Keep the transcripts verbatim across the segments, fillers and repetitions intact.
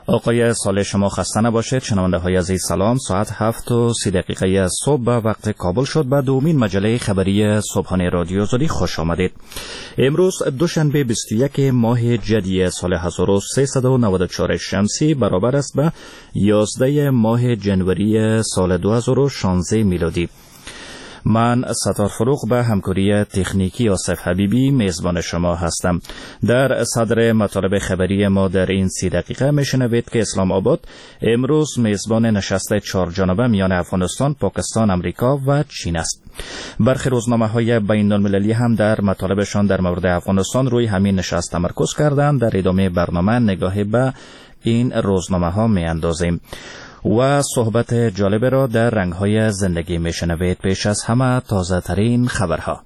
آقای صالح شما خسته نباشید. شنونده های عزیز سلام. ساعت هفت و سی دقیقه صبح به وقت کابل شد. به دومین مجله خبری صبحانه رادیو آزادی خوش آمدید. امروز دوشنبه بیست و یک ماه جدی سال هزار و سیصد و نود و چهار شمسی برابر است به یازده ماه جنوری سال دو هزار و شانزده میلادی. من ستار فروغ به همکاری تکنیکی آصف حبیبی میزبان شما هستم. در صدر مطالب خبری ما در این سی دقیقه میشنوید که اسلام آباد امروز میزبان نشست چهار جانبه میان افغانستان، پاکستان، امریکا و چین است. برخی روزنامه‌های بین المللی هم در مطالبشان در مورد افغانستان روی همین نشست تمرکز کردند. در ادامه برنامه نگاهی به این روزنامه‌ها میاندازیم و صحبت جالب را در رنگ‌های زندگی میشنوید. پیش از همه تازه ترین خبرها.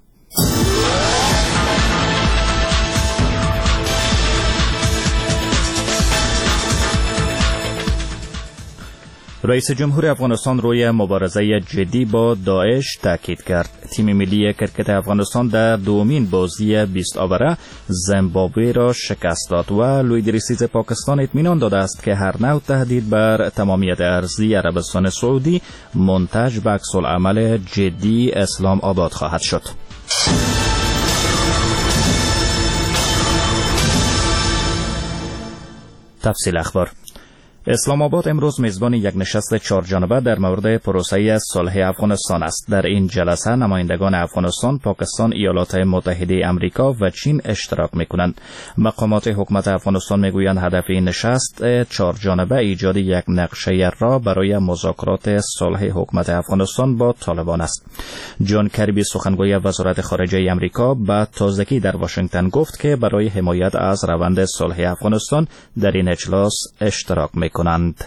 رئیس جمهور افغانستان روی مبارزه جدی با داعش تاکید کرد. تیم ملی کرکت افغانستان در دومین بازی بیست آوره زیمبابوه را شکست داد و لوید ریسیز پاکستان اطمینان داده است که هر نوع تهدید بر تمامیت ارضی عربستان سعودی منتج به عکس‌العمل جدی اسلام آباد خواهد شد. تفصیل اخبار. اسلام آباد امروز میزبان یک نشست چهار جانبه در مورد پروسه صلح افغانستان است. در این جلسه نمایندگان افغانستان، پاکستان، ایالات متحده امریکا و چین اشتراک می‌کنند. مقامات حکومت افغانستان میگویند هدف این نشست چهار جانبه ایجاد یک نقشه راه برای مذاکرات صلح حکومت افغانستان با طالبان است. جان کربی سخنگوی وزارت خارجه امریکا به تازگی در واشنگتن گفت که برای حمایت از روند صلح افغانستان در این اجلاس اشتراک می‌کنند. کنند.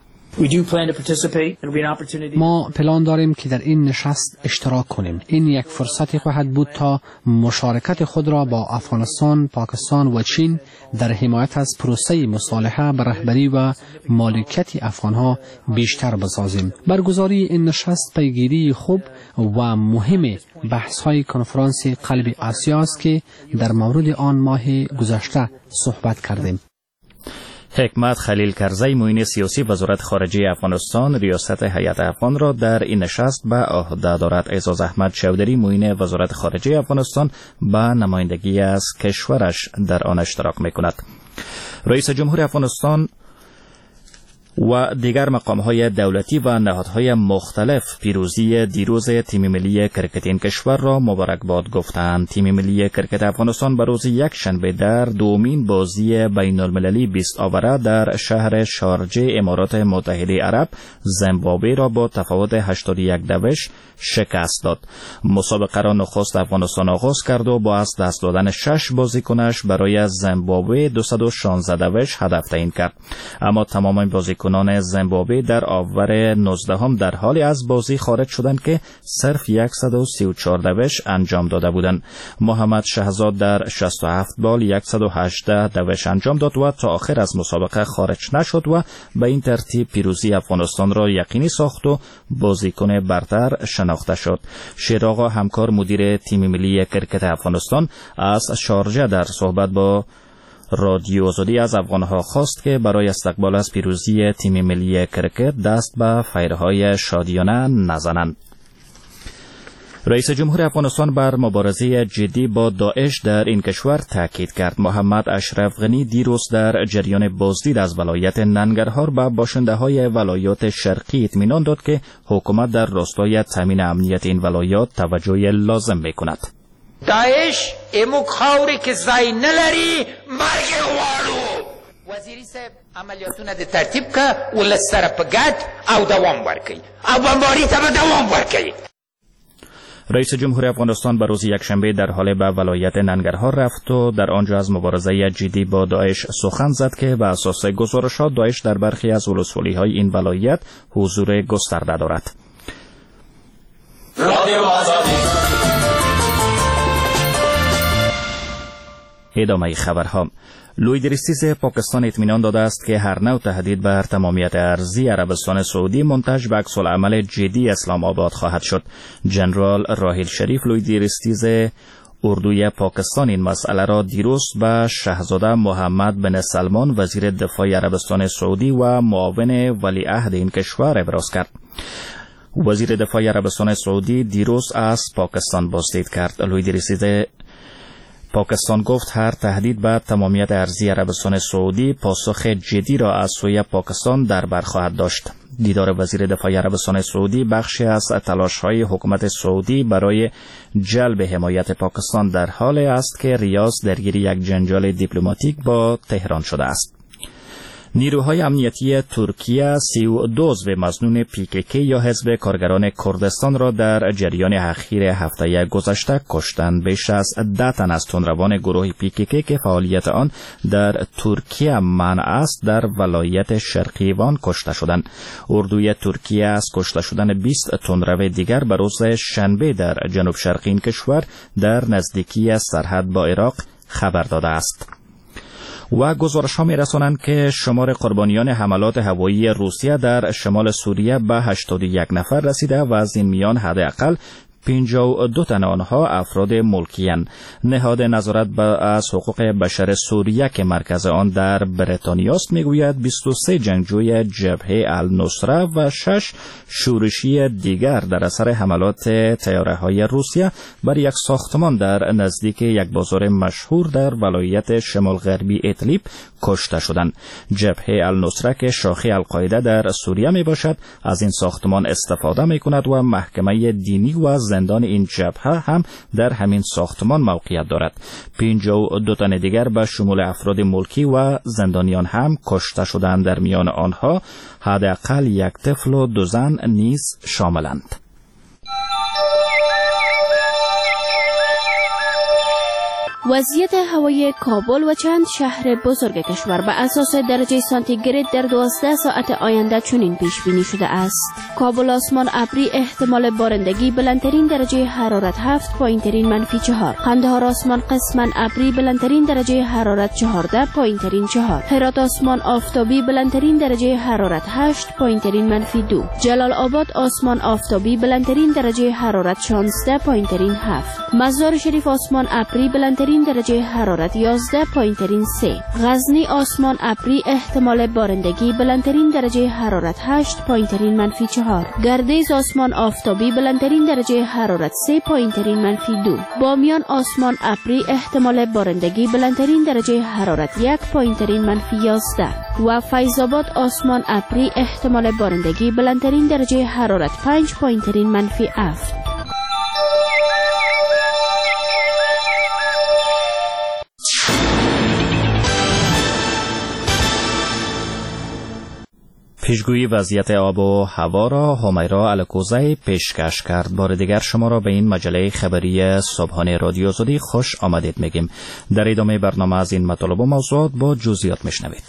ما پلان داریم که در این نشست اشتراک کنیم. این یک فرصتی خواهد بود تا مشارکت خود را با افغانستان، پاکستان و چین در حمایت از پروسه مصالحه به رهبری و مالکیت افغانها بیشتر بسازیم. برگزاری این نشست پیگیری خوب و مهم بحث‌های کنفرانس قلب آسیا است که در مورد آن ماه گذشته صحبت کردیم. حکمت خلیل کرزی معین سیاسی وزارت خارجه افغانستان ریاست هیئت افغان را در این نشست به عهده دارد. اعزاز احمد چودری معین وزارت خارجه افغانستان به نمایندگی از کشورش در آن اشتراک می‌کند. رئیس جمهور افغانستان و دیگر مقام‌های دولتی و نهادهای مختلف پیروزی دیروز تیم ملی کرکت این کشور را مبارکباد گفتند. تیم ملی کرکت افغانستان به روز یک شنبه در دومین بازی بین المللی بیست آوره در شهر شارجه امارات متحده عرب زیمبابوه را با تفاوت هشتاد و یک دوش شکست داد. مسابقه را نخست افغانستان آغاز کرد و با از دست دادن شش بازیکنش برای زیمبابوه دویست و شانزده دوش هدف تعیین کرد. اما تمام بازیکنان زیمبابوه در آور نوزدهم در حالی از بازی خارج شدند که صرف صد و سی و چهار دوش انجام داده بودند. محمد شهزاد در شصت و هفت بال صد و هجده دوش انجام داد و تا آخر از مسابقه خارج نشد و به این ترتیب پیروزی افغانستان را یقینی ساخت و بازیکن برتر شناخته شد. شیراغا همکار مدیر تیم ملی کرکت افغانستان از شارجه در صحبت با رادیو آزادی از افغانها خواست که برای استقبال از پیروزی تیم ملی کرکت دست به فیرهای شادیانه نزنند. رئیس جمهور افغانستان بر مبارزه جدی با داعش در این کشور تاکید کرد. محمد اشرف غنی دیروز در جریان بازدید از ولایت ننگرهار به باشنده‌های ولایات شرقی اطمینان داد که حکومت در راستای تامین امنیت این ولایات توجه لازم می‌کند. داعش امو خاوری که زای نلری مرگ غواړو. وزیری صاحب عملیاتونه د ترتیب که ولس سره په ګډ او دوام ورکړي او بمباری ته به دوام ورکړي. رئیس جمهور افغانستان به روز یکشنبه در حال به ولایت ننگرهار رفت و در آنجا از مبارزه جدی با داعش سخن زد که به اساس گزارشات داعش در برخی از ولسوالی‌های این ولایت حضور گسترده دارد. ادامه خبرها. لوید ریسیز پاکستان اطمینان داده است که هر نوع تهدید بر تمامیت ارضی عربستان سعودی منتج به عکس‌العمل جدی اسلام آباد خواهد شد. جنرال راحیل شریف لوید ریسیز اردوی پاکستان این مسئله را دیروز به شاهزاده محمد بن سلمان وزیر دفاع عربستان سعودی و معاون ولیعهد این کشور ابراز کرد. وزیر دفاع عربستان سعودی دیروز از پاکستان بازدید کرد. لوی رسیده پاکستان گفت هر تهدید به تمامیت ارضی عربستان سعودی پاسخ جدی را از سوی پاکستان در بر خواهد داشت. دیدار وزیر دفاع عربستان سعودی بخشی از تلاش‌های حکومت سعودی برای جلب حمایت پاکستان در حال است که ریاض درگیر یک جنجال دیپلماتیک با تهران شده است. نیروهای امنیتی ترکیه سی و دو عضو مظنون پی کی کی یا حزب کارگران کردستان را در جریان اخیر هفته گذشته کشتند. بیش از ده تن از تندروان گروه پی کی کی که فعالیت آن در ترکیه منع است در ولایت شرقی وان کشته شدند. اردوی ترکیه از کشته شدن بیست تندرو دیگر به روز شنبه در جنوب شرقی این کشور در نزدیکی سرحد با عراق خبر داده است. و گزارش‌ها می‌رسانند که شمار قربانیان حملات هوایی روسیه در شمال سوریه به هشتاد و یک نفر رسیده و از این میان حداقل پنجاه و دو تن آنها افراد ملکی‌اند. نهاد نظارت از حقوق بشر سوریه که مرکز آن در بریتانیا است میگوید بیست و سه جنگجوی جبهه النصره و شش شورشی دیگر در اثر حملات طیاره‌های روسیه بر یک ساختمان در نزدیک یک بازار مشهور در ولایت شمال غربی ادلیب کشته شدند. جبهه النصره که شاخه القاعده در سوریه میباشد از این ساختمان استفاده میکند و محکمه دینی و زندان این جبهه هم در همین ساختمان موقعیت دارد. پنجاه و دو تن دیگر به شمول افراد ملکی و زندانیان هم کشته شدند. در میان آنها حداقل یک طفل و دو زن نیز شاملند. وضعیت هوایی کابل و چند شهر بزرگ کشور به اساس درجه سانتیگراد در دوازده ساعت آینده چنین پیش بینی شده است. کابل آسمان ابری احتمال بارندگی بلندترین درجه حرارت هفت پایینترین منفی چهار. قندهار آسمان قسما ابری بلندترین درجه حرارت چهارده پایینترین چهار. هرات آسمان آفتابی بلندترین درجه حرارت هشت پایینترین منفی دو. جلال آباد آسمان آفتابی بلندترین درجه حرارت شانزده پایینترین هفت. مزار شریف آسمان ابری بلندترین درجه حرارت یازده پایینترین سه. غزنی آسمان ابری احتمال بارندگی بلندترین درجه حرارت هشت پایینترین منفی چهار. گردیز آسمان آفتابی بلندترین درجه حرارت سه پایینترین منفی دو. بامیان آسمان ابری احتمال بارندگی بلندترین درجه حرارت یک پایینترین منفی یازده. و فیض آباد آسمان ابری احتمال بارندگی بلندترین درجه حرارت پنج پایینترین منفی هفت. پیشگویی وضعیت آب و هوا را همیرا الکوزی پیشکش کرد. بار دیگر شما را به این مجله خبری صبحانه رادیو آزادی خوش آمدید میگیم. در ادامه برنامه از این مطالب و موضوعات با جزئیات میشنوید.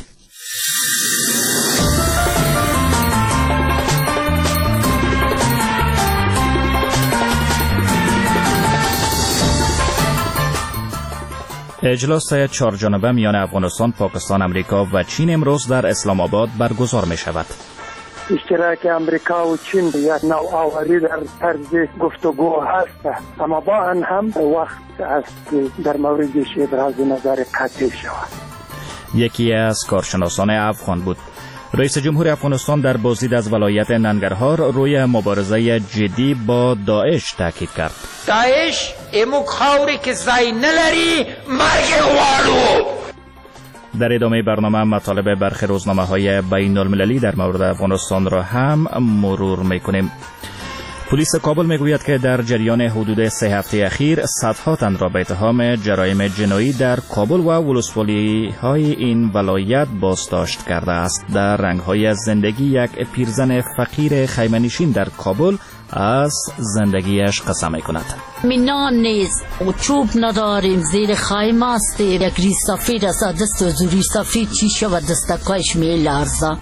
اجلاس چهارجانبه میان افغانستان، پاکستان، امریکا و چین امروز در اسلام آباد برگزار می شود. اشتراک امریکا و چین یک نوآوری در طرز گفتگو هست، اما با آن هم وقت است که در موردش ابراز نظر قطعی شود. یکی از کارشناسان افغان بود. رئیس جمهور افغانستان در بازدید از ولایت ننگرهار روی مبارزه جدی با داعش تاکید کرد. داعش امو خاوری که زای نلری مرگ والو. در ادامه برنامه مطالب برخی روزنامه‌های بین المللی در مورد افغانستان را هم مرور می‌کنیم. پلیس کابل میگوید که در جریان حدود سه هفته اخیر صدها تن را به اتهام جرایم جنایی در کابل و ولسوالی‌های این ولایت بازداشت کرده است. در رنگ‌های زندگی یک پیرزن فقیر خیمه‌نشین در کابل از زندگیش قصه می‌کند. مینان نیز و چوب نداریم، زیر خیمه است، یک ریش سفید است، دست و ریش سفید چی شود دستکایش می‌لرزه.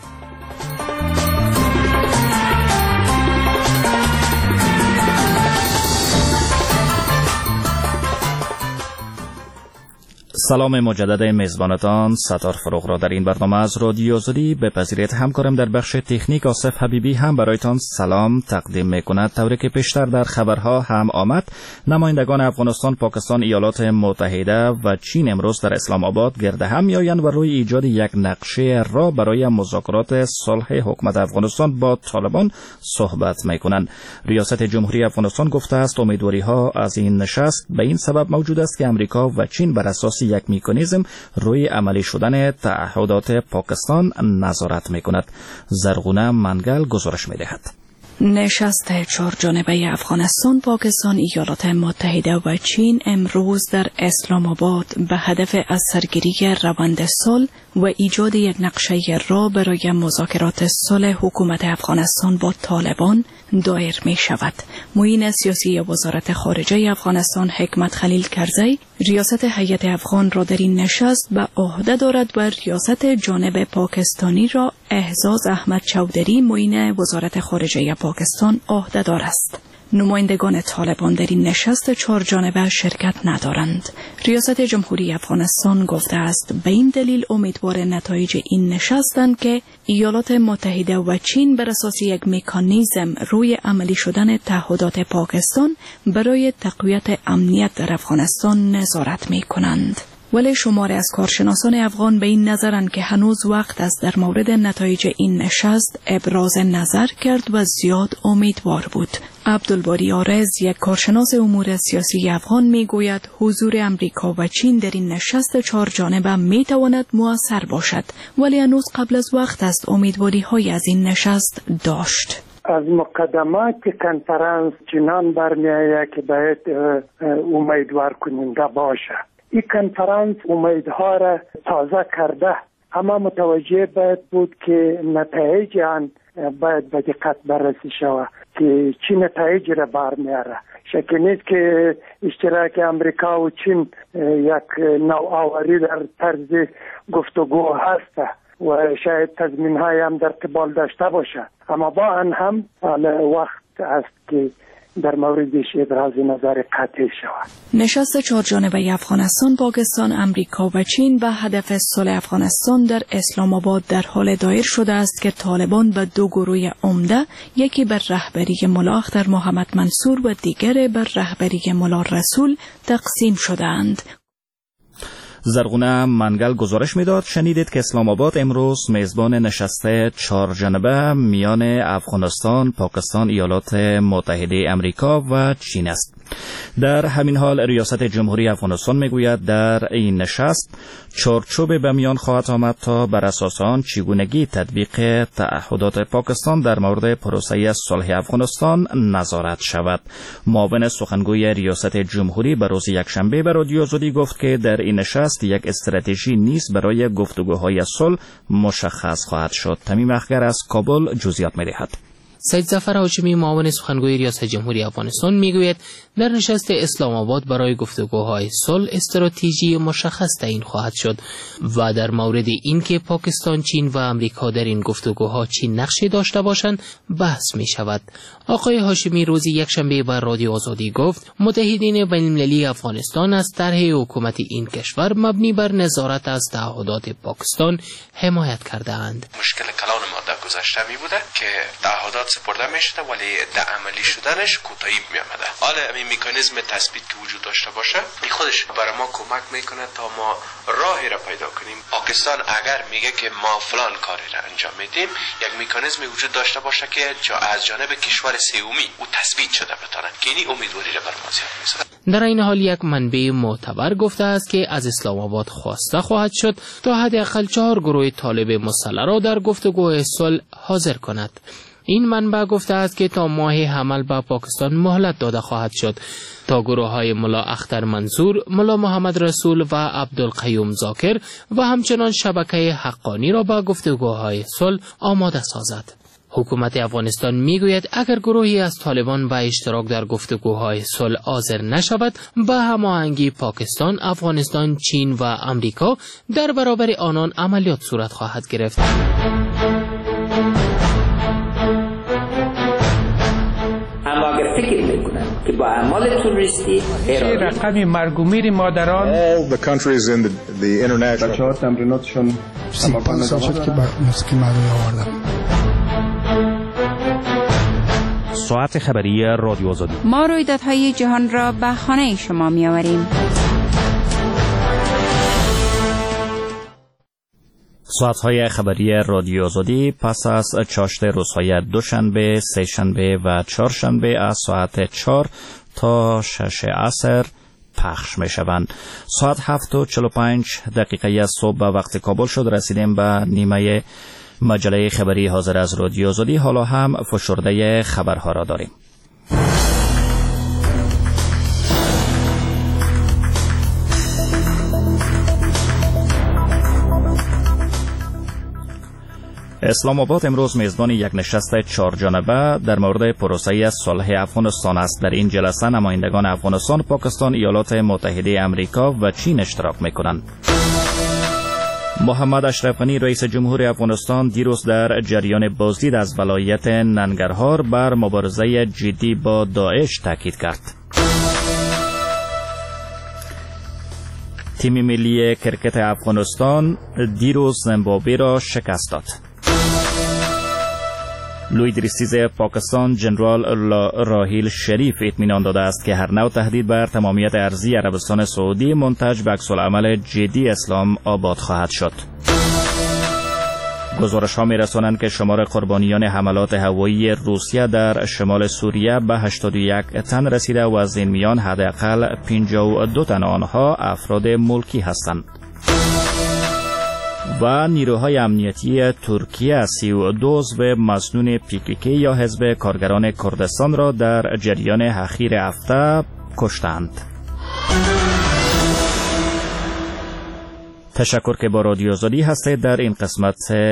سلام مجدد میزبانتان ستار فروغ را در این برنامه از رادیو آزادی بپذیرید. همکارم در بخش تکنیک آصف حبیبی هم برایتان سلام تقدیم میکند. طوری که پیشتر در خبرها هم آمد، نمایندگان افغانستان، پاکستان، ایالات متحده و چین امروز در اسلام آباد گرد هم میآیند و روی ایجاد یک نقشه را برای مذاکرات صلح حکومت افغانستان با طالبان صحبت میکنند. ریاست جمهوری افغانستان گفته است امیدواری ها از این نشست به این سبب موجود است که امریکا و چین بر اساس یک مکانیزم روی عملی شدن تعهدات پاکستان نظارت میکند. زرغونه منگل گزارش میدهد. نشست چهار جانبه افغانستان، پاکستان، ایالات متحده و چین امروز در اسلام آباد به هدف از سرگیری روند صلح و ایجاد یک نقشه راه برای مذاکرات صلح حکومت افغانستان با طالبان دایر می شود. معین سیاسی وزارت خارجه افغانستان حکمت خلیل کرزی ریاست هیئت افغان را در این نشست به عهده دارد و ریاست جانب پاکستانی را اعزاز احمد چودری معین وزارت خارجه پاکستان عهده‌دار است. نمایندگان طالبان در این نشست چهار جانبه شرکت ندارند. ریاست جمهوری افغانستان گفته است به این دلیل امیدوار نتایج این نشستند که ایالات متحده و چین بر اساس یک مکانیزم روی عملی شدن تعهدات پاکستان برای تقویت امنیت در افغانستان نظارت می کنند. ولی شماری از کارشناسان افغان به این نظرند که هنوز وقت است در مورد نتایج این نشست ابراز نظر کرد و زیاد امیدوار بود. عبدالباری آرز، یک کارشناس امور سیاسی افغان، میگوید حضور امریکا و چین در این نشست چهار جانبه میتواند مؤثر باشد، ولی هنوز قبل از وقت است امیدواری های از این نشست داشت. از مقدمات کنفرانس چنان برمیآید که باید امیدوار کننده باشد. این کنفرانس امیدها را تازه کرده، اما متوجه باید بود که نتایج آن باید به دقت بررسی شود که چی نتایج را برمیاره. شک نیست که اشتراک امریکا و چین یک نوآوری در طرز گفتگو هست و شاید تضمین‌های هم در قبال داشته باشد، اما با آن هم وقت است که در موردش ابراز نظر قطعی شود. نشست چهار جانبه افغانستان، پاکستان، امریکا و چین به هدف صلح افغانستان در اسلام آباد در حال دایر شده است که طالبان به دو گروه عمده، یکی بر رهبری ملا اختر محمد منصور و دیگر بر رهبری ملا رسول تقسیم شده‌اند. زرغونه منگل گزارش میداد. شنیدید که اسلام آباد امروز میزبان نشست چهار جانبه میان افغانستان، پاکستان، ایالات متحده امریکا و چین است. در همین حال ریاست جمهوری افغانستان میگوید در این نشست چارچوب به میان خواهد آمد تا بر اساس آن چگونگی تطبیق تعهدات پاکستان در مورد پروسه صلح افغانستان نظارت شود. معاون سخنگوی ریاست جمهوری به روز یکشنبه به رادیو آزادی گفت که در این نشست یک استراتژی نیز برای گفتگوهای صلح مشخص خواهد شد. تمیم اخگر از کابل جزئیات می‌دهد. سید ظفر هاشمی، معاون سخنگوی ریاست جمهوری افغانستان، میگوید در نشست اسلام آباد برای گفتگوهای صلح استراتژی مشخص تعیین خواهد شد و در مورد اینکه پاکستان، چین و امریکا در این گفتگوها چی نقشی داشته باشند بحث می شود. آقای هاشمی روز یکشنبه بر رادیو آزادی گفت متحدین بین‌المللی افغانستان از طرح حکومت این کشور مبنی بر نظارت از تعهدات پاکستان حمایت کرده اند. مشکل کلان ما در گذشته می بوده که تعهدات سپرده می شده ولی در عملی شدنش کوتاهی می آمده. حالا این مکانیزم تثبیت که وجود داشته باشه این خودش برای ما کمک میکنه تا ما راهی را پیدا کنیم. پاکستان اگر میگه که ما فلان کاری را انجام میدیم، یک مکانیزمی وجود داشته باشه که جا از جانب کشور سومی او تثبیت شده بتونه که این امیدواری را بر ما زیاد میسازه. در این حال یک منبع معتبر گفته است که از اسلام آباد خواسته خواهد شد تا حداقل چهار گروه طالب مسلح را در گفتگوهای صلح حاضر کند. این منبع گفته است که تا ماه حمل به پاکستان مهلت داده خواهد شد تا گروه های ملا اختر منصور، ملا محمد رسول و عبدالقیوم زاکر و همچنان شبکه حقانی را به گفتگوهای صلح آماده سازد. حکومت افغانستان میگوید اگر گروهی از طالبان به اشتراک در گفتگوهای صلح حاضر نشود، به هماهنگی پاکستان، افغانستان، چین و امریکا در برابر آنان عملیات صورت خواهد گرفت. اما اگر فکر میکنند که با اعمال تروریستی رقم مرگ و میر مادران all the countries in the, the international بچه‌ها تمریناتشون پنج سال شد که موسیقی مردمی آوردم. ساعت خبری رادیو آزادی. ما رویدادهای جهان را به خانه شما می آوریم. ساعت‌های خبری رادیو آزادی پس از چاشت روزهای دوشنبه، سه‌شنبه و چهارشنبه از ساعت چهار تا شش عصر پخش می شوند. ساعت هفت و چهل و پنج دقیقه از صبح به وقت کابل شد. رسیدیم به نیمه مجله خبری حاضر از رادیو آزادی. حالا هم فشرده خبرها را داریم. اسلام آباد امروز میزبان یک نشست چهار جانبه در مورد پروسه صلح افغانستان است. در این جلسه نمایندگان افغانستان، پاکستان، ایالات متحده امریکا و چین اشتراک میکنند. محمد اشرف غنی رئیس جمهور افغانستان دیروز در جریان بازدید از ولایت ننگرهار بر مبارزه جدی با داعش تاکید کرد. تیم ملی کرکت افغانستان دیروز زیمبابوه را شکست داد. لوید ریستیز پاکستان جنرال راحیل شریف اطمینان داده است که هر نوع تهدید بر تمامیت ارضی عربستان سعودی منتج به عکس‌العمل جدی اسلام آباد خواهد شد. گزارش‌ها می‌رسانند که شمار قربانیان حملات هوایی روسیه در شمال سوریه به هشتاد و یک تن رسیده و از این میان حداقل پنجاه و دو تن آنها افراد ملکی هستند. و نیروهای امنیتی ترکیه سی و دو عضو مسنون پی کی کی یا حزب کارگران کردستان را در جریان اخیر هفته کشتند. تشکر که با رادیو آزادی هستید. در این قسمت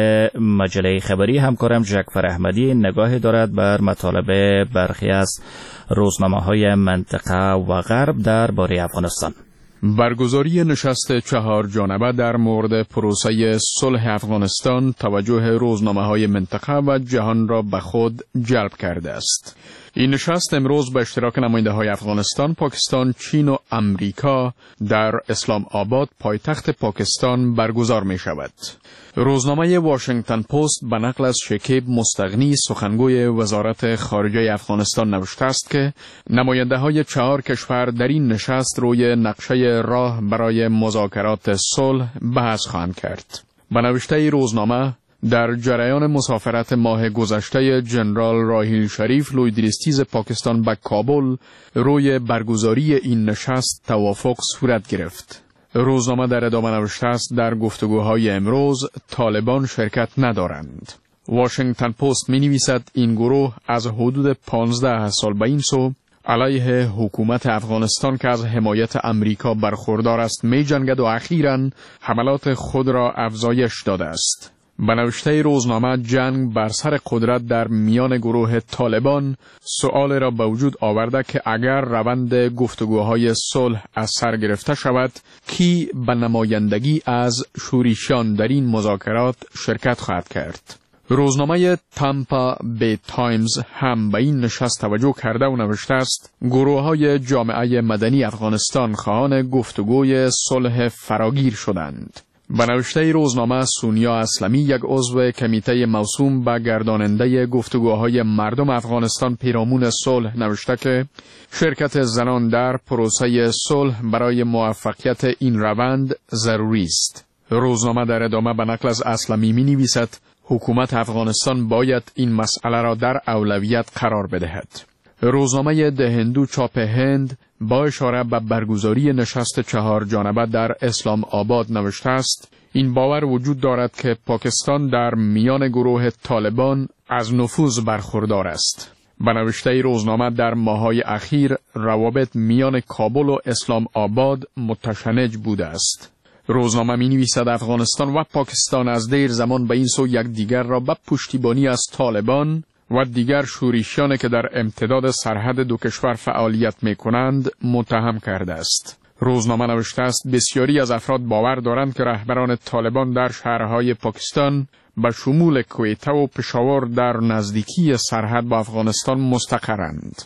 مجله خبری همکارم جعفر احمدی نگاهی دارد بر مطالب برخی از روزنامه‌های منطقه و غرب درباره افغانستان. برگزاری نشست چهار جانبه در مورد پروسه صلح افغانستان توجه روزنامه‌های منطقه و جهان را به خود جلب کرده است. این نشست امروز به اشتراک نماینده‌های افغانستان، پاکستان، چین و امریکا در اسلام آباد پایتخت پاکستان برگزار می شود. روزنامه واشنگتن پست به نقل از شکیب مستغنی سخنگوی وزارت خارجه افغانستان نوشته است که نماینده‌های چهار کشور در این نشست روی نقشه راه برای مذاکرات صلح بحث خواهند کرد. به نوشته روزنامه در جریان مسافرت ماه گذشته جنرال راحیل شریف لوید ریستیز پاکستان به کابل روی برگزاری این نشست توافق صورت گرفت. روزنامه در ادامه نوشته است در گفتگوهای امروز طالبان شرکت ندارند. واشنگتن پست می نویسد این گروه از حدود پانزده سال به این سو علیه حکومت افغانستان که از حمایت امریکا برخوردار است می جنگد و اخیراً حملات خود را افزایش داده است. به نوشته روزنامه جنگ بر سر قدرت در میان گروه طالبان سؤال را به وجود آورده که اگر روند گفتگوهای صلح از سر گرفته شود کی به نمایندگی از شورشیان در این مذاکرات شرکت خواهد کرد. روزنامه تامپا بی تایمز هم به این نشست توجه کرده و نوشته است گروه های جامعه مدنی افغانستان خواهان گفتگوی صلح فراگیر شدند. به نوشته روزنامه سونیا اسلمی یک عضو کمیته موسوم به گرداننده گفتگوهای مردم افغانستان پیرامون صلح نوشته که شرکت زنان در پروسه صلح برای موفقیت این روند ضروری است. روزنامه در ادامه به نقل از اسلمی می نویسد حکومت افغانستان باید این مسئله را در اولویت قرار بدهد. روزنامه ده هندو چاپ هند با اشاره به برگزاری نشست چهار جانبه در اسلام آباد نوشته است این باور وجود دارد که پاکستان در میان گروه طالبان از نفوذ برخوردار است. به نوشته روزنامه در ماه‌های اخیر روابط میان کابل و اسلام آباد متشنج بوده است. روزنامه می نویسد افغانستان و پاکستان از دیر زمان به این سو یکدیگر را به پشتیبانی از طالبان و دیگر شورشیانی که در امتداد سرحد دو کشور فعالیت می کنند متهم کرده است. روزنامه نوشته است بسیاری از افراد باور دارند که رهبران طالبان در شهرهای پاکستان به شمول کویته و پشاور در نزدیکی سرحد با افغانستان مستقرند.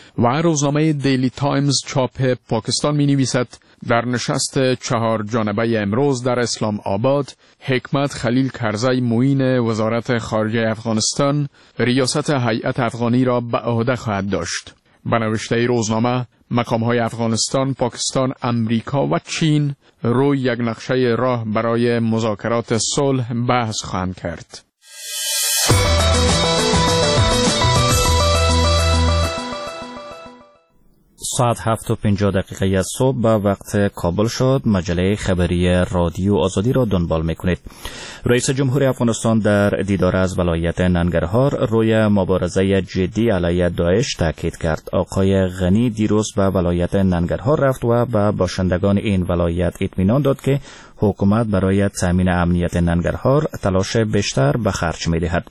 و روزنامه دیلی تایمز چاپ پاکستان می نویسد در نشست چهار جانبه امروز در اسلام آباد، حکمت خلیل کرزی معین وزارت خارجه افغانستان ریاست هیئت افغانی را به عهده خواهد داشت. به نوشته روزنامه، مقام‌های افغانستان، پاکستان، امریکا و چین روی یک نقشه راه برای مذاکرات صلح بحث خواهند کرد. ساعت هفت و پنجاه دقیقه از صبح به وقت کابل شد. مجله خبری رادیو آزادی را دنبال میکنید. رئیس جمهور افغانستان در دیدار از ولایت ننگرهار روی مبارزه جدی علیه داعش تاکید کرد. آقای غنی دیروز به ولایت ننگرهار رفت و به باشندگان این ولایت اطمینان داد که حکومت برای تامین امنیت ننگرهار تلاش بیشتر به خرج می‌دهد.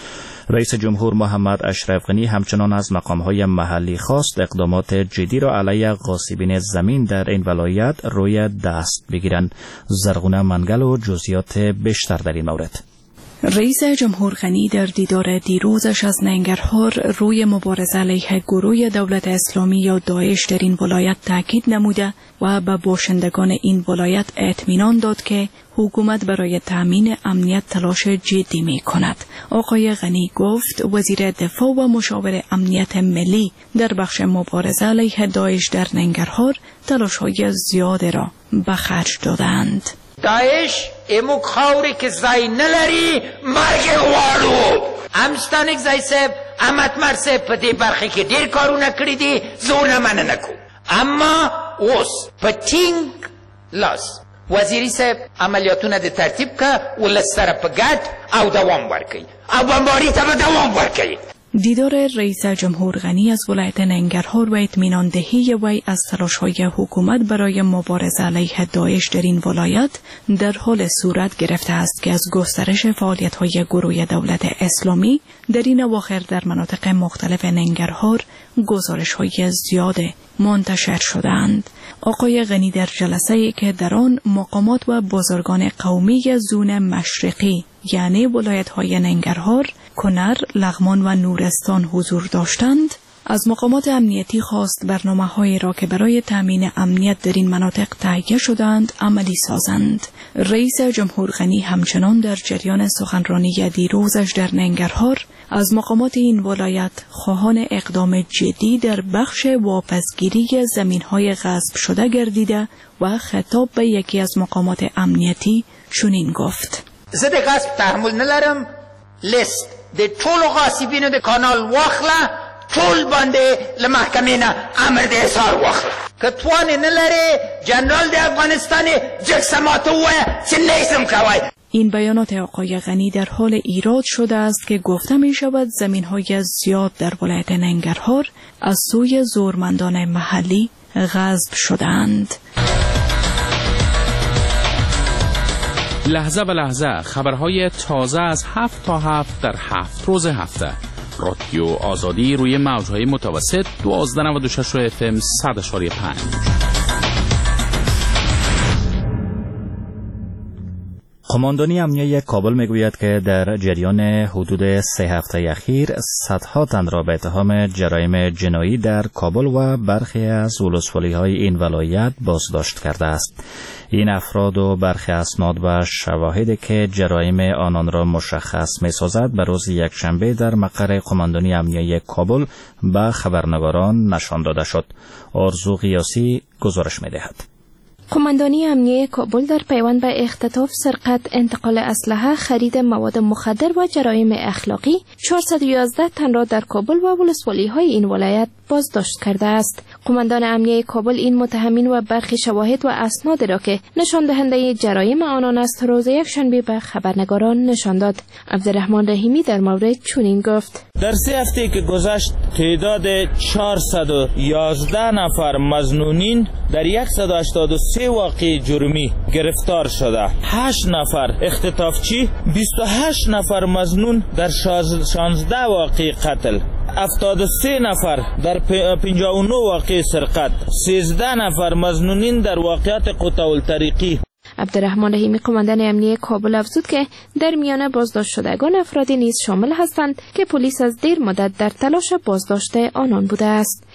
رئیس جمهور محمد اشرف غنی همچنان از مقام‌های محلی خواست اقدامات جدی را علیه غاصبین زمین در این ولایت روی دست بگیرند. زرغونه منگل و جزئیات بیشتر در این مورد. رئیس جمهور غنی در دیدار دیروزش از ننگرهار روی مبارزه علیه گروه دولت اسلامی یا داعش در این ولایت تاکید نموده و به باشندگان این ولایت اطمینان داد که حکومت برای تامین امنیت تلاش جدی می کند. آقای غنی گفت وزیر دفاع و مشاور امنیت ملی در بخش مبارزه علیه داعش در ننگرهار تلاش‌های زیاد را به خرج دادند. داعش امو خاوری که زای نلری مرگ غواړو. امستانک زای صاحب امت مر صاحب په دې برخه کې ډیر کارونه کړی دي، زونه مننه کو. اما اوس په ټینګ لاس وزیری صاحب عملیاتونه د ترتیب کا ولستر په ګډ او دوام ورکړي او بمباری ته به دوام ورکړي. دیدار رئیس جمهور غنی از ولایت ننگرهار و اطمینان دهی وی از تلاش‌های حکومت برای مبارزه علیه داعش در این ولایت در حال صورت گرفته است که از گسترش فعالیت‌های گروه دولت اسلامی در این اواخر در مناطق مختلف ننگرهار گزارش‌های زیاد منتشر شدند. آقای غنی در جلسه‌ای که در آن مقامات و بزرگان قومی زون مشرقی یعنی ولایت‌های ننگرهار، کنر، لغمان و نورستان حضور داشتند، از مقامات امنیتی خواست برنامه‌هایی را که برای تامین امنیت در این مناطق تهیه شدند عملی سازند. رئیس جمهور غنی همچنان در جریان سخنرانی دیروزش در ننگرهار از مقامات این ولایت خواهان اقدام جدی در بخش واپسگیری زمین‌های غصب شده گردیده و خطاب به یکی از مقامات امنیتی چنین گفت: زه د غصب تحمل نلرم، لیست د ټولو غاصبینو د کانال واخله، ټول باندې له محکمې نه امر د احضار واخله. که توانې نه لرې جنرال د افغانستان جکسماته ووایه چې نیسم کوی. این بیانات آقای غنی در حال ایراد شده است که گفته می شود زمین‌های زیاد در ولایت ننگرهار از سوی زورمندان محلی غصب شدند. لحظه به لحظه خبرهای تازه از هفت تا هفت در هفت روز هفته. رادیو آزادی روی موجهای متوسط دوازده نود و شش و اف ام صد اشاری پنج. قماندانی امنیه کابل میگوید که در جریان حدود سه هفته اخیر صدها تن را به اتهام جرایم جنایی در کابل و برخی از ولسوالی‌های این ولایت بازداشت کرده است. این افراد و برخی اسناد و شواهدی که جرایم آنان را مشخص می‌سازد به روز یکشنبه در مقر قماندانی امنیه کابل به خبرنگاران نشان داده شد. آرزو قیاسی گزارش می‌دهد. قماندانی امنیه کابل در پیوند به اختطاف، سرقت، انتقال اسلحه، خرید مواد مخدر و جرایم اخلاقی چهارصد و یازده تن را در کابل و ولسوالی‌های این ولایت بازداشت کرده است. قماندان امنیه کابل این متهمین و برخی شواهد و اسناد را که نشان دهنده جرایم آنان است روز یکشنبه به خبرنگاران نشان داد. عبدالرحمن رحیمی در مورد چنین گفت: در سه هفته که گذشت تعداد چهارصد و یازده نفر مظنونین در صد و هشتاد و سه واقعه جرمی گرفتار شده، هشت نفر اختطافچی، بیست و هشت نفر مظنون در شانزده واقعه قتل، هفتاد و سه نفر در پنجاه و نه واقعه سرقت، سیزده نفر مظنونین در واقعات قطع الطریقی. عبدالرحمن رحیمی قماندان امنیه کابل افزود که در میان بازداشت شدگان افرادی نیز شامل هستند که پلیس از دیر مدت در تلاش بازداشت آنان بوده است.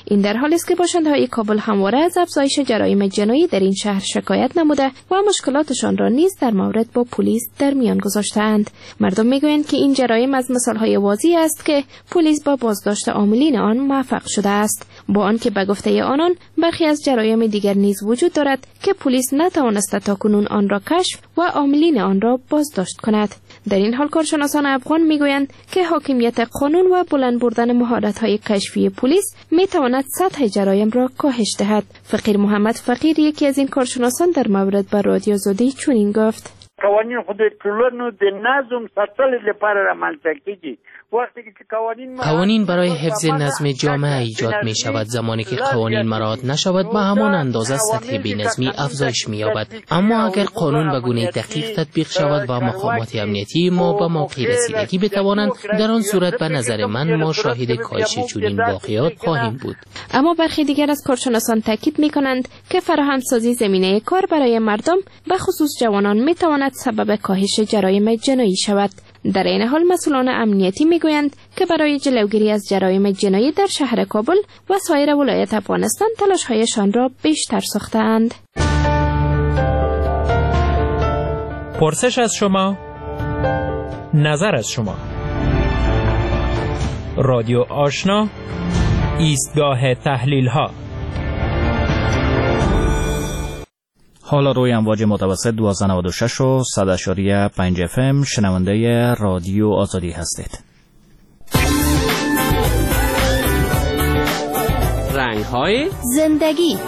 این در حالی است که باشنده‌های کابل همواره از افزایش جرایم جنایی در این شهر شکایت نموده و مشکلاتشان را نیز در مورد با پلیس در میان گذاشته‌اند. مردم میگویند که این جرایم از مثال‌های واضحی است که پلیس با بازداشت عاملین آن موفق شده است، با آنکه به گفته آنان برخی از جرایم دیگر نیز وجود دارد که پلیس نتوانسته تاکنون آن را کشف و عاملین آن را بازداشت کند. در این حال کارشناسان افغان میگویند که حاکمیت قانون و بلند بردن مهارت‌های کشفی پلیس میتواند سطح جرایم را کاهش دهد. فقیر محمد فقیر یکی از این کارشناسان در مورد به رادیو آزادی چنین گفت: قوانین خود ټولنو د نظم ساتلو لپاره رامنځته کیږي. قوانین برای حفظ نظم جامعه ایجاد می شود. زمانی که قوانین مراعات نشود به همان اندازه سطح بی‌نظمی افزایش می یابد. اما اگر قانون به گونه دقیق تطبیق شود و مقامات امنیتی ما به موقع رسیدگی بتوانند، در آن صورت به نظر من ما شاهد کاهش چنین واقعات خواهیم بود. اما برخی دیگر از کارشناسان تاکید می کنند که فراهمسازی زمینه کار برای مردم به خصوص جوانان می تواند سبب کاهش جرایم جنایی شود. در این حال مسئولان امنیتی میگویند که برای جلوگیری از جرایم جنایی در شهر کابل و سایر ولایت افغانستان تلاش‌هایشان را بیشتر ساختند. پرسش از شما، نظر از شما. رادیو آشنا، ایستگاه تحلیل ها. حالا روی امواج متوسط دویست و نود و شش و صد اشاری پنج اف ام شنونده رادیو آزادی هستید. رنگ‌های زندگی.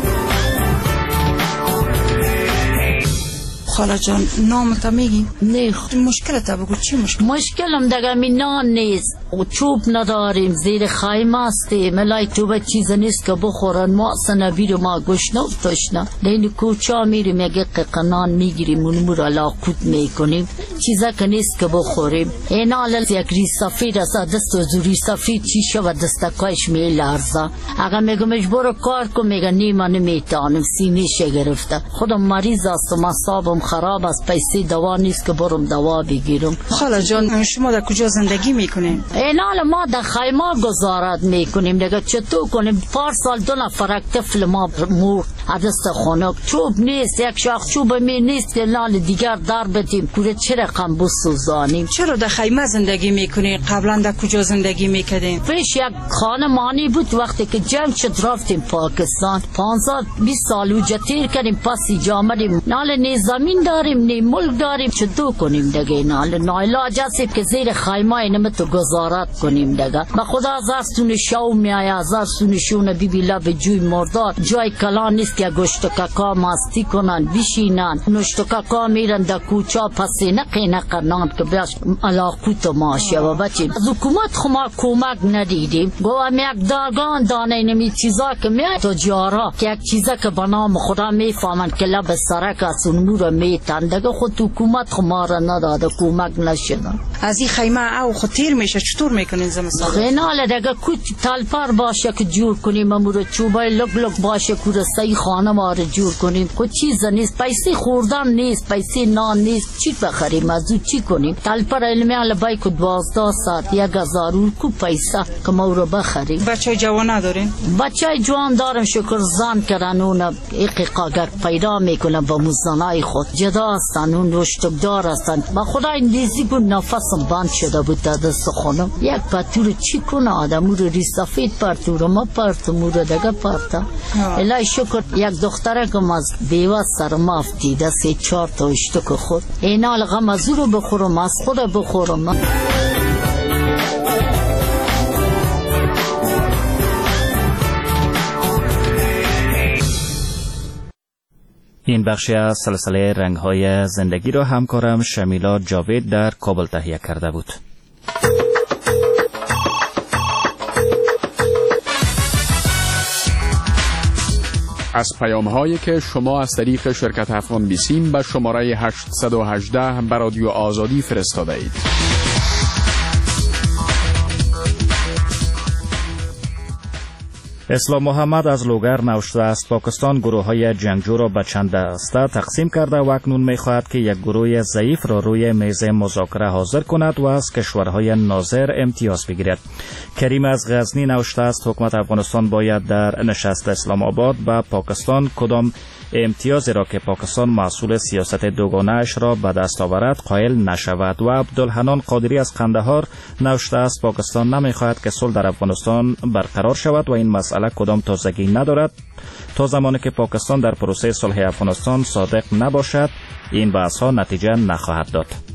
خاله جان نامتا میگی؟ نه مشکلتا بگو. چی مشکل؟ مشکلم دیگه می نان نیست و چوب نداریم، زیر خیمه هستیم، ملای تو چیز نیست که بخورن، ما سنبیر ما گشنه و تشنه دین کوچا میریم یک قنان میگیریم اونمو را لاقوت میکنیم، چیزا که نیست که بخوریم. این حال یک ریز سفید است، دست و زوری سفید چی شود دستکایش میلرزه. اگه میگم مجبور کار کن میگه نیمه نمیتانم، سینه‌ش گرفته، خودم مریض هستم، اعصابم خراب است، پیسه دوا نیست که برم دوا بگیرم. خاله جان شما در کجا زندگی میکنین؟ این حال ما در خیمه گزارت میکنیم دیگه. چطور کنیم؟ پار سال دو نفرک طفل ما مرد دست خنک، چوب نیست، یک شاخ چوب می نیست که نال دیگر در بدیم کوره چه رقم بسوزانیم. چرا در خیمه زندگی میکنین؟ قبلا در کجا زندگی میکردین؟ پیش یک خانمانی بود وقتی که جنگ شد رفتیم پاکستان، پانزده بیست سال اوجا تیر کردیم، پسی جامدیم، نال نی زمین داریم نی ملک داریم، چطور کنیم دیگه؟ نال نایلاج است که زیر خیمه اینم تو گزارت کنیم دیگه. به خدا زرسون شو میای زرسون شون بی بی لب جوی مردار، جای کلان نیست که گوشت و ککا مستی کنن بشینن، نوشت و ککا میرن در کوچا پسی نقی نقنان که بیاش علاقوت ماشه. و بچه از حکومت خما کمک ندیدیم، گوهم یک داگان دانه نمی چیزا که میای تجارا که یک چیزا که بنام خدا میفهمن که لب سرک از اونمو را میتن دیگه، خود حکومت خما را نداده، کمک نشدن. از این خیمه او خود تیر میشه، چطور میکنین زمستان؟ خینال دیگه کوچ تلپر باشه که جور کنیم، امور چوبای لگ لگ باشه که رسای خانه ما رو جور کنیم، خود چیز نیست، پیسه خوردن نیست، پیسه نان نیست، چی بخریم از او چی کنیم؟ تلپر علمی علبای که دوازده ساعت یک هزار کو پیسه که ما رو بخریم. بچه جوان ندارین؟ بچه جوان دارم، شکر زن کردن، اون اقیقاگک پیدا میکنن با موزنای خود، جدا هستن، اون رشتگدار هستن. با خدا این دیزی بود نفسم بند شده بود در دست خانم، یک پتور چی کنه آدم رو ری سفید پرتور ما پرتم رو دیگه پرتم. الهی شکر یک دختره که از بیوه سرم افتیده سه چهار تا اشتک خود، این حال غم از رو بخورم از خود بخورم. این بخشی از سلسله رنگ‌های زندگی را همکارم شمیلا جاوید در کابل تهیه کرده بود. از پیام‌هایی که شما از طریق شرکت افغان بیسیم به شماره هشتصد و هجده به رادیو آزادی فرستاده اید. اسلام محمد از لوگر نوشته است پاکستان گروه های جنگجو را به چند دسته تقسیم کرده و اکنون می خواهد که یک گروه ضعیف را روی میز مذاکره حاضر کند و از کشورهای ناظر امتیاز بگیرد. کریم از غزنی نوشته است حکومت افغانستان باید در نشست اسلام آباد به پاکستان کدام امتیازی را که پاکستان مسئول سیاست دوگانه اش را به دست آورد قائل نشود. و عبدالحنان قادری از قندهار نوشته است پاکستان نمیخواهد که صلح در افغانستان برقرار شود و این مسئله کدام تازگی ندارد. تا زمانی که پاکستان در پروسه صلح افغانستان صادق نباشد این بحث ها نتیجه نخواهد داد.